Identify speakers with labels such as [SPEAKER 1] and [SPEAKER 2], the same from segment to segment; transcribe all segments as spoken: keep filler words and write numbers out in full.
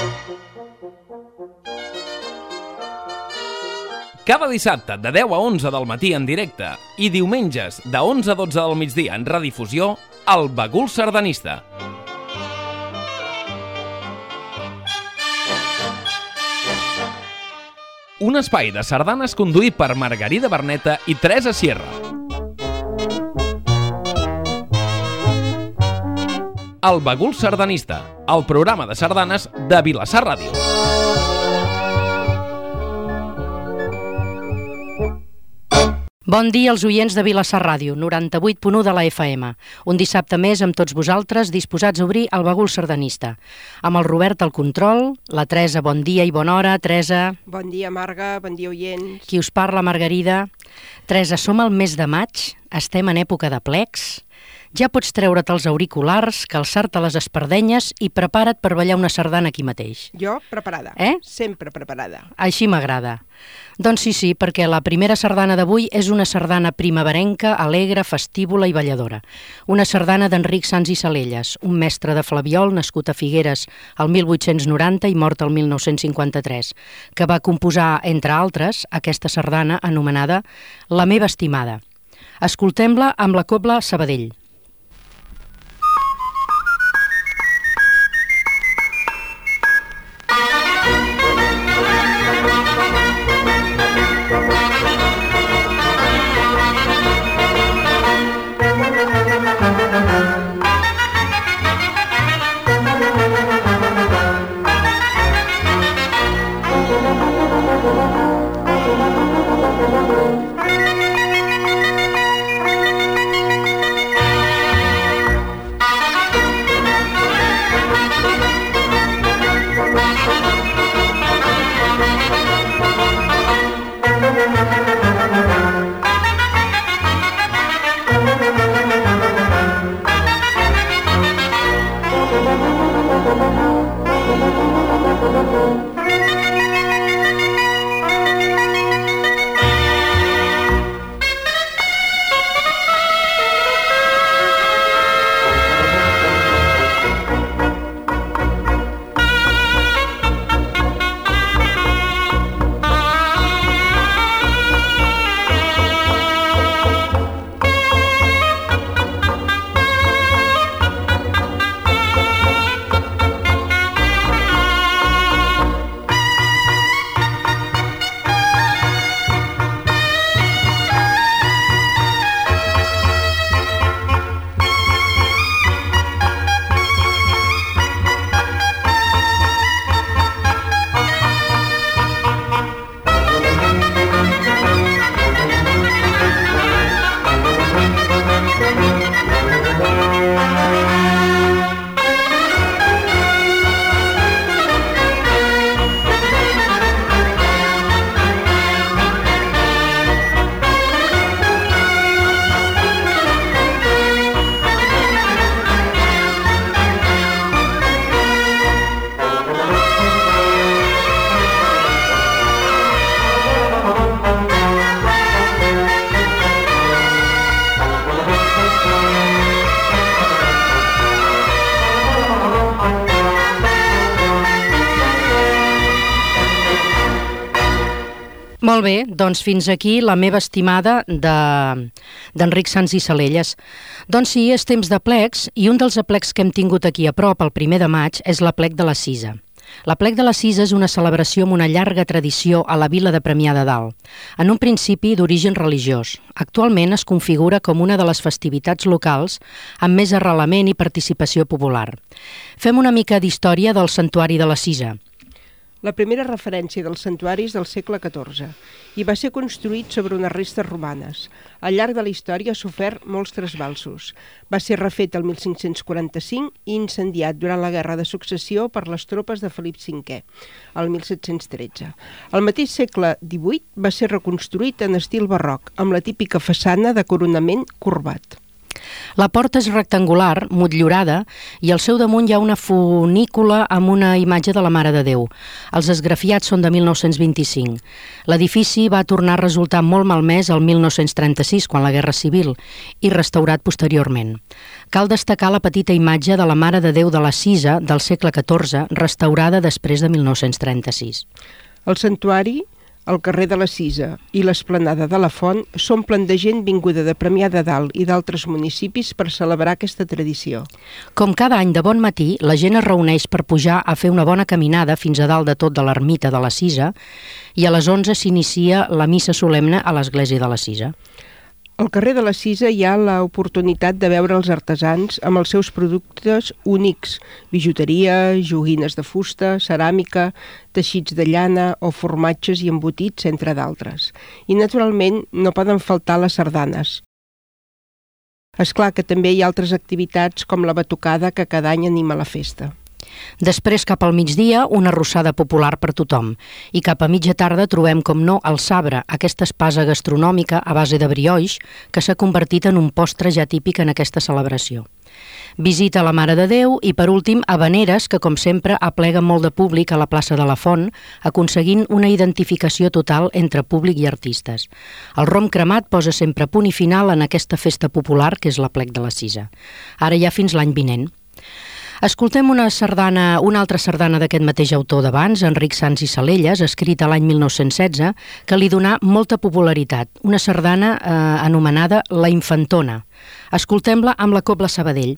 [SPEAKER 1] Cada dissabte de deu a onze del matí en directe i diumenges de onze a dotze del migdia en redifusió, El Bagul Sardanista. Un espai de sardanes conduït per Margarida Berneta i Teresa Sierra. El Bagul Sardanista, el programa de sardanes de Vilassar Ràdio.
[SPEAKER 2] Bon dia als oients de Vilassar Ràdio, noranta-vuit punt u de la F M. Un dissabte més amb tots vosaltres disposats a obrir el Bagul Sardanista. Amb el Robert al control, la Teresa, bon dia i bona hora. Teresa.
[SPEAKER 3] Bon dia, Marga, bon dia, oients.
[SPEAKER 2] Qui us parla, Margarida. Teresa, som al mes de maig, estem en època de plecs. Ja pots treure't els auriculars, calçar-te les espardenyes i prepara't per ballar una sardana aquí mateix.
[SPEAKER 3] Jo, preparada.
[SPEAKER 2] Eh?
[SPEAKER 3] Sempre preparada.
[SPEAKER 2] Així m'agrada. Doncs sí, sí, perquè la primera sardana d'avui és una sardana primaverenca, alegre, festívola i balladora. Una sardana d'Enric Sans i Salelles, un mestre de flabiol nascut a Figueres el mil vuit-cents noranta i mort el mil nou-cents cinquanta-tres, que va composar, entre altres, aquesta sardana anomenada La meva estimada. Escoltem-la amb la Cobla Sabadell. Molt bé, doncs fins aquí la meva estimada d'Enric Sans i Salelles. Doncs sí, és temps de plecs i un dels aplecs que hem tingut aquí a prop el primer de maig és l'aplec de la Cisa. L'aplec de la Cisa és una celebració amb una llarga tradició a la vila de Premià de Dalt, en un principi d'origen religiós. Actualment es configura com una de les festivitats locals amb més arrelament i participació popular. Fem una mica d'història del santuari de la Cisa.
[SPEAKER 3] La primera referència del santuari és del segle catorze i va ser construït sobre unes restes romanes. Al llarg de la història ha sofert molts trasbalsos. Va ser refet el mil cinc-cents quaranta-cinc i incendiat durant la Guerra de Successió per les tropes de Felip cinquè, el mil set-cents tretze. Al mateix segle divuit va ser reconstruït en estil barroc, amb la típica façana de coronament corbat.
[SPEAKER 2] La porta és rectangular, motllurada, i al seu damunt hi ha una funícula amb una imatge de la Mare de Déu. Els esgrafiats són de mil nou-cents vint-i-cinc. L'edifici va tornar a resultar molt malmès el mil nou-cents trenta-sis, quan la Guerra Civil, i restaurat posteriorment. Cal destacar la petita imatge de la Mare de Déu de la Cisa del segle catorze, restaurada després de mil nou-cents trenta-sis.
[SPEAKER 3] El santuari, el carrer de la Cisa i l'esplanada de la Font s'omplen de gent vinguda de Premià de Dalt i d'altres municipis per celebrar aquesta tradició.
[SPEAKER 2] Com cada any de bon matí, la gent es reuneix per pujar a fer una bona caminada fins a dalt de tot de l'ermita de la Cisa i a les onze s'inicia la missa solemne a l'església de la Cisa.
[SPEAKER 3] Al carrer de la Cisa hi ha l'oportunitat de veure els artesans amb els seus productes únics, bijuteria, joguines de fusta, ceràmica, teixits de llana o formatges i embotits, entre d'altres. I, naturalment, no poden faltar les sardanes. És clar que també hi ha altres activitats com la batucada que cada any anima la festa.
[SPEAKER 2] Després, cap al migdia, una arrossada popular per tothom. I cap a mitja tarda trobem, com no, el sabre, aquesta espasa gastronòmica a base de brioix que s'ha convertit en un postre ja típic en aquesta celebració. Visita a la Mare de Déu i, per últim, Havaneres, que, com sempre, aplega molt de públic a la plaça de la Font, aconseguint una identificació total entre públic i artistes. El rom cremat posa sempre punt i final en aquesta festa popular que és l'Aplec de la Cisa. Ara ja fins l'any vinent. Escoltem una sardana, una altra sardana d'aquest mateix autor d'abans, Enric Sans i Salelles, escrita l'any mil nou-cents setze, que li donà molta popularitat, una sardana eh, anomenada La Infantona. Escoltem-la amb la Cobla Sabadell.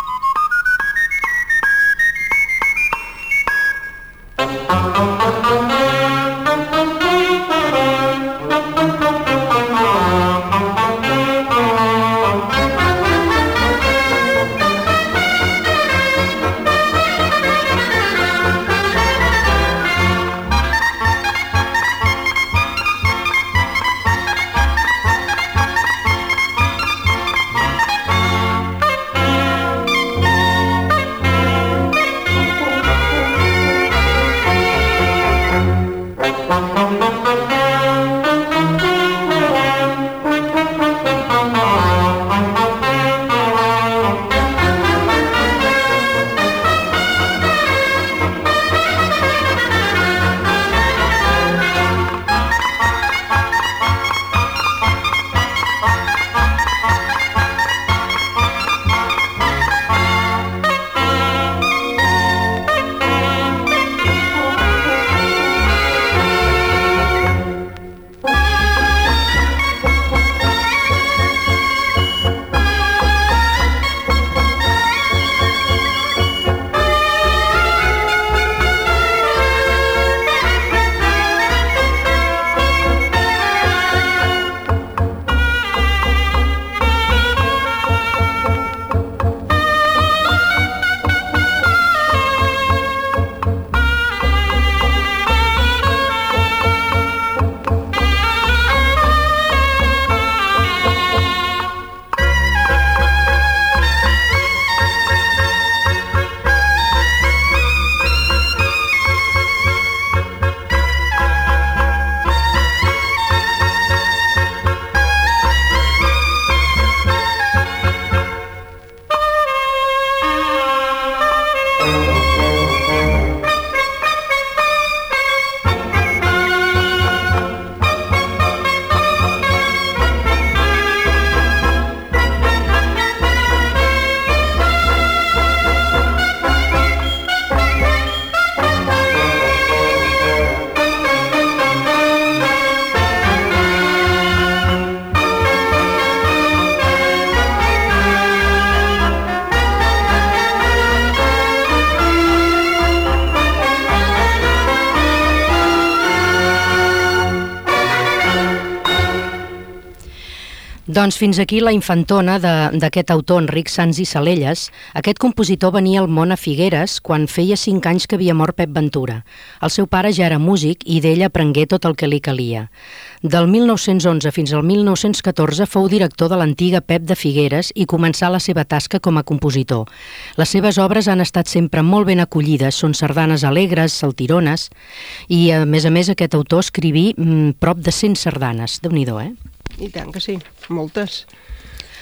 [SPEAKER 2] Doncs fins aquí La Infantona d'aquest autor, Enric Sans i Salelles. Aquest compositor venia al món a Figueres quan feia cinc anys que havia mort Pep Ventura. El seu pare ja era músic i d'ell aprengué tot el que li calia. Del mil nou-cents onze fins al mil nou-cents catorze fou director de l'antiga Pep de Figueres i començà la seva tasca com a compositor. Les seves obres han estat sempre molt ben acollides, són sardanes alegres, saltirones, i a més a més aquest autor escriví mm, prop de cent sardanes. Déu-n'hi-do, eh?
[SPEAKER 3] I tant que sí, moltes.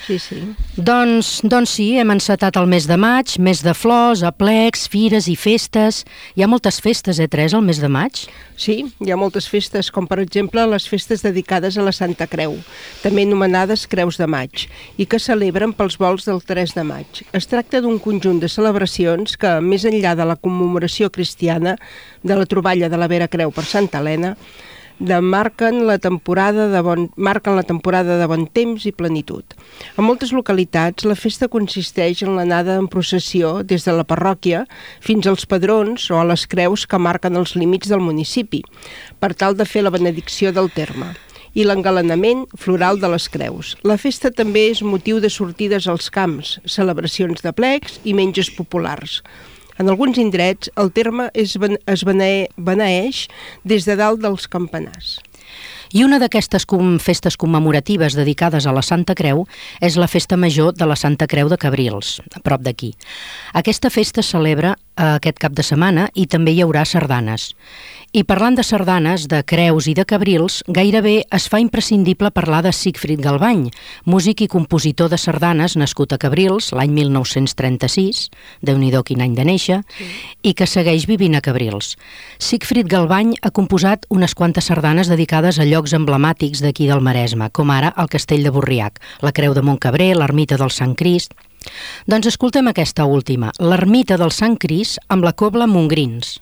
[SPEAKER 3] Sí, sí.
[SPEAKER 2] Doncs, doncs sí, hem encetat el mes de maig, mes de flors, aplecs, fires i festes. Hi ha moltes festes, eh, Teresa, el mes de maig?
[SPEAKER 3] Sí, hi ha moltes festes, com per exemple les festes dedicades a la Santa Creu, també anomenades Creus de Maig, i que celebren pels volts del tres de maig. Es tracta d'un conjunt de celebracions que, més enllà de la commemoració cristiana de la troballa de la Vera Creu per Santa Helena, de marquen la temporada de bon, marquen la temporada de bon temps i plenitud. En moltes localitats la festa consisteix en l'anada en processió des de la parròquia fins als padrons o a les creus que marquen els límits del municipi, per tal de fer la benedicció del terme i l'engalanament floral de les creus. La festa també és motiu de sortides als camps, celebracions de plecs i menges populars. En alguns indrets, el terme es, ben, es bene, beneeix des de dalt dels campanars.
[SPEAKER 2] I una d'aquestes com, festes commemoratives dedicades a la Santa Creu és la Festa Major de la Santa Creu de Cabrils, a prop d'aquí. Aquesta festa es celebra aquest cap de setmana i també hi haurà sardanes. I parlant de sardanes, de creus i de cabrils, gairebé es fa imprescindible parlar de Sigfrid Galbany, músic i compositor de sardanes nascut a Cabrils l'any mil nou-cents trenta-sis, Déu-n'hi-do quin any de néixer, sí. I que segueix vivint a Cabrils. Sigfrid Galbany ha composat unes quantes sardanes dedicades a llocs emblemàtics d'aquí del Maresme, com ara el Castell de Borriac, la Creu de Montcabrer, l'Ermita del Sant Crist. Doncs escoltem aquesta última, l'Ermita del Sant Crist amb la cobla Montgrins.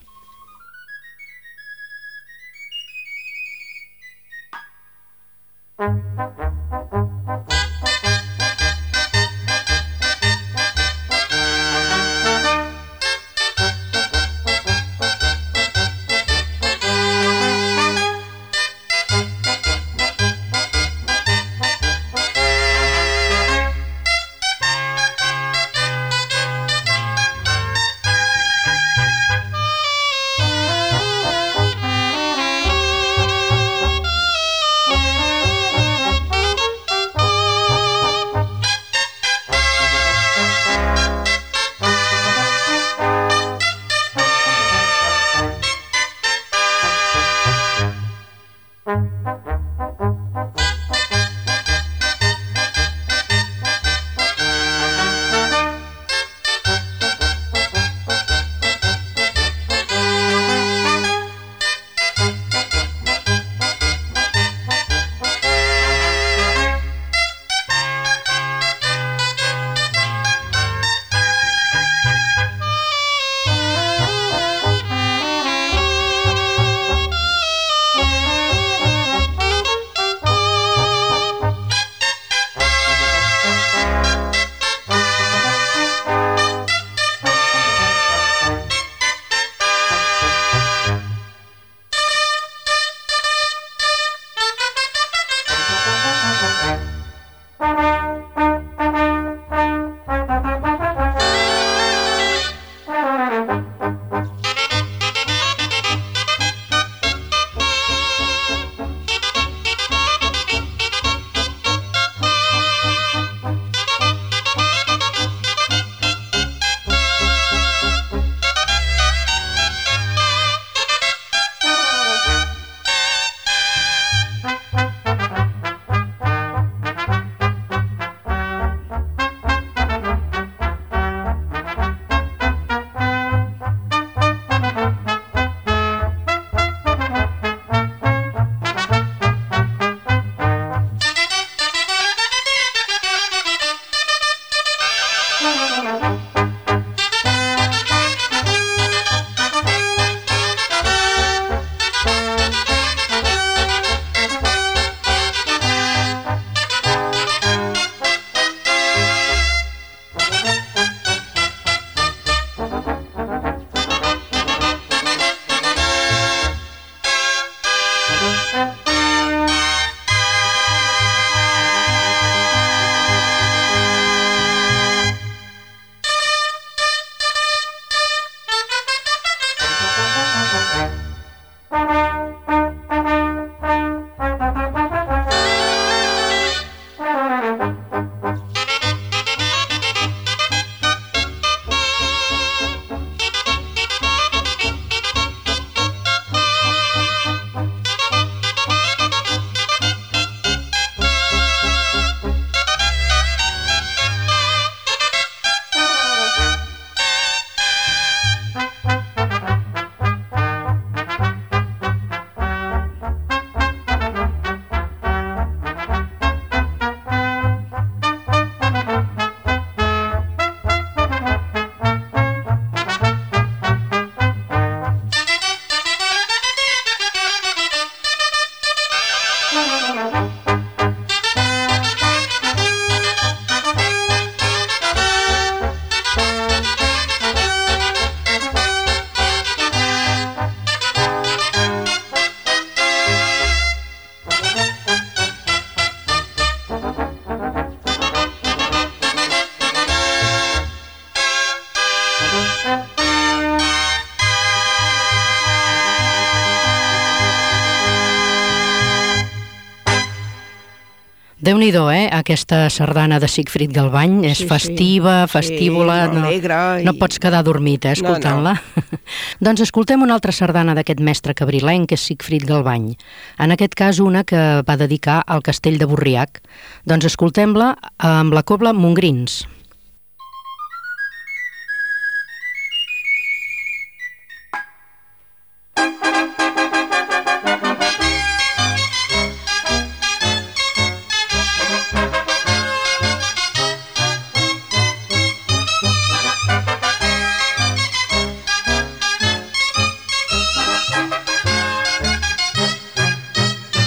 [SPEAKER 2] Déu-n'hi-do, eh? Aquesta sardana de Siegfried Galbany és
[SPEAKER 3] Sí, sí.
[SPEAKER 2] festiva, festívola,
[SPEAKER 3] Sí,
[SPEAKER 2] no,
[SPEAKER 3] alegre i-
[SPEAKER 2] no pots quedar dormit, eh,
[SPEAKER 3] No, no.
[SPEAKER 2] escoltant-la. Doncs escoltem una altra sardana d'aquest mestre cabrilenc, que és Siegfried Galbany. En aquest cas, una que va dedicar al castell de Borriac. Doncs escoltem-la amb la cobla Mongrins.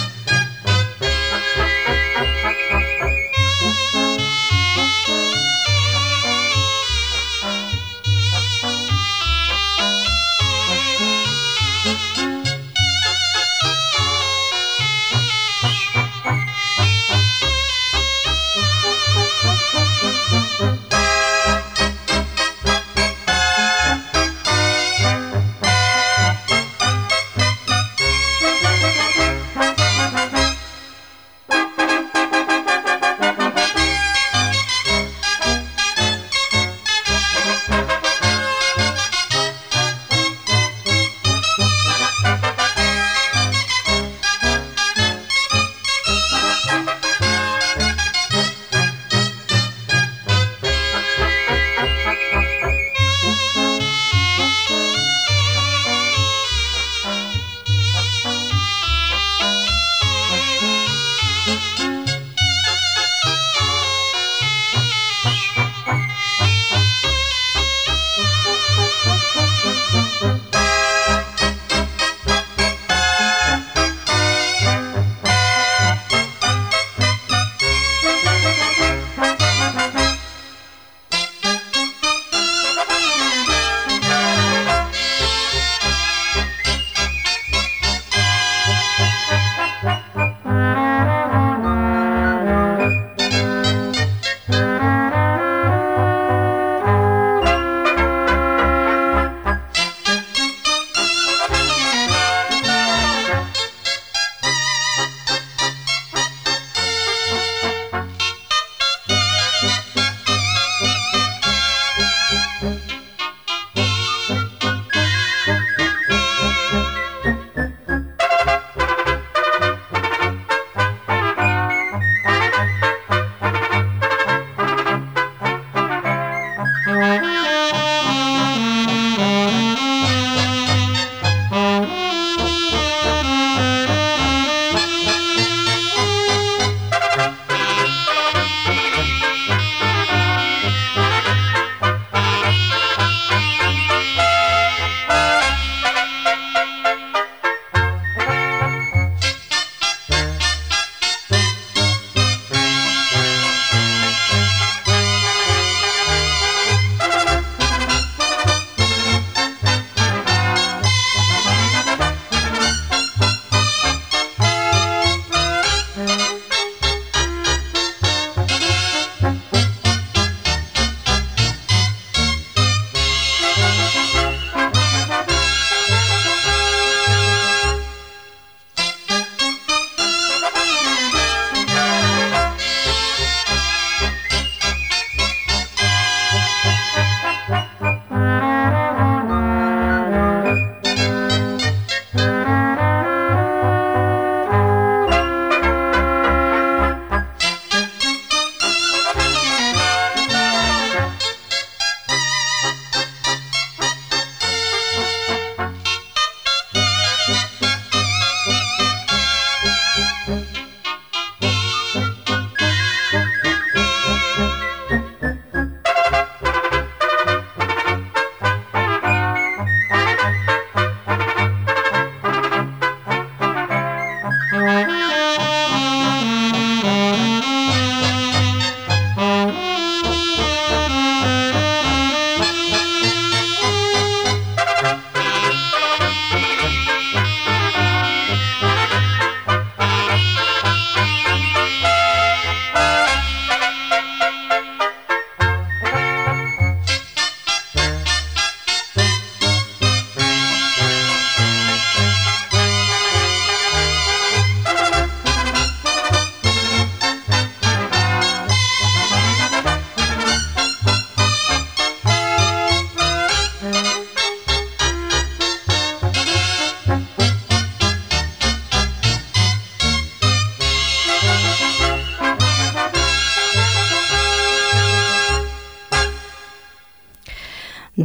[SPEAKER 4] Thank you.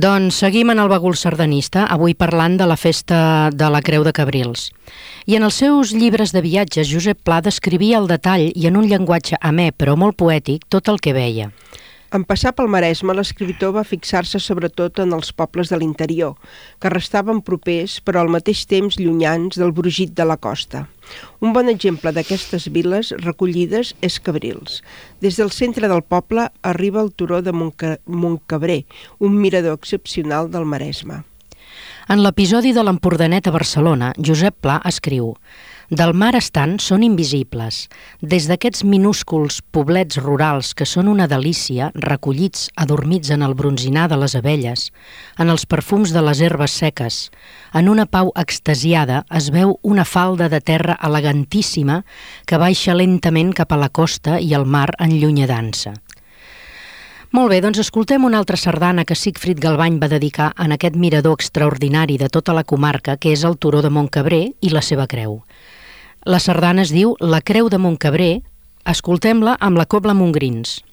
[SPEAKER 2] Doncs seguim en el bagul sardanista, avui parlant de la festa de la Creu de Cabrils. I en els seus llibres de viatges, Josep Pla descrivia al detall i en un llenguatge amè però molt poètic tot el que veia.
[SPEAKER 3] En passar pel Maresme, l'escriptor va fixar-se sobretot en els pobles de l'interior, que restaven propers però al mateix temps llunyans del brugit de la costa. Un bon exemple d'aquestes viles recollides és Cabrils. Des del centre del poble arriba el turó de Montca... Montcabrer, un mirador excepcional del Maresme.
[SPEAKER 2] En l'episodi de l'Empordanet a Barcelona, Josep Pla escriu: del mar estant són invisibles. Des d'aquests minúsculs poblets rurals que són una delícia, recollits, adormits en el bronzinar de les abelles, en els perfums de les herbes seques, en una pau extasiada es veu una falda de terra elegantíssima que baixa lentament cap a la costa i el mar enllunyadança. Molt bé, doncs escoltem una altra sardana que Sigfrid Galvany va dedicar en aquest mirador extraordinari de tota la comarca, que és el turó de Montcabrer i la seva creu. La sardana es diu La Creu de Montcabrer. Escoltem-la amb la Cobla Montgrins.